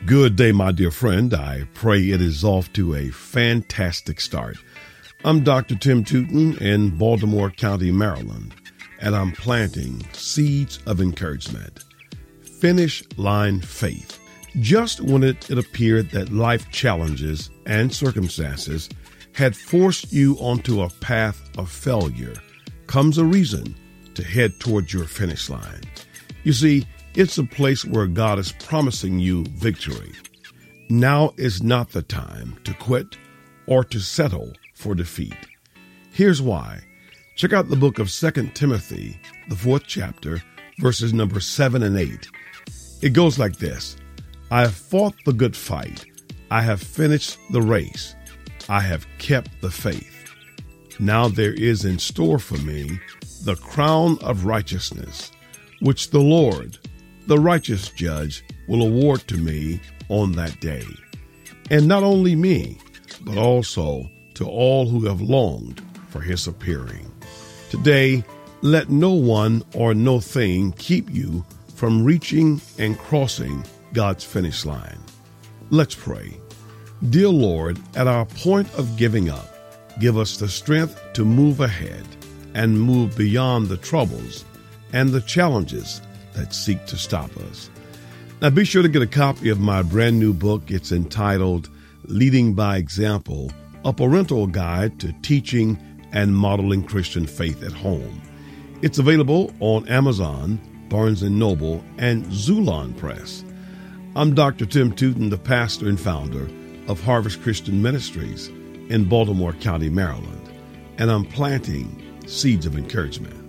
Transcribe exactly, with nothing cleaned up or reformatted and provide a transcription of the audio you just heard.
Good day, my dear friend. I pray it is off to a fantastic start. I'm Doctor Tim Tootin in Baltimore County, Maryland, and I'm planting seeds of encouragement. Finish line faith. Just when it, it appeared that life challenges and circumstances had forced you onto a path of failure, comes a reason to head towards your finish line. You see, it's a place where God is promising you victory. Now is not the time to quit or to settle for defeat. Here's why. Check out the book of Second Timothy, the fourth chapter, verses number seven and eight. It goes like this. I have fought the good fight. I have finished the race. I have kept the faith. Now there is in store for me the crown of righteousness, which the Lord, the righteous judge, will award to me on that day. And not only me, but also to all who have longed for his appearing. Today, let no one or no thing keep you from reaching and crossing God's finish line. Let's pray. Dear Lord, at our point of giving up, give us the strength to move ahead and move beyond the troubles and the challenges that seek to stop us. Now be sure to get a copy of my brand new book. It's entitled Leading by Example, a parental guide to teaching and modeling Christian faith at home. It's available on Amazon, Barnes and Noble, and Zulon Press. I'm Doctor Tim Tootin, the pastor and founder of Harvest Christian Ministries in Baltimore County, Maryland, and I'm planting seeds of encouragement.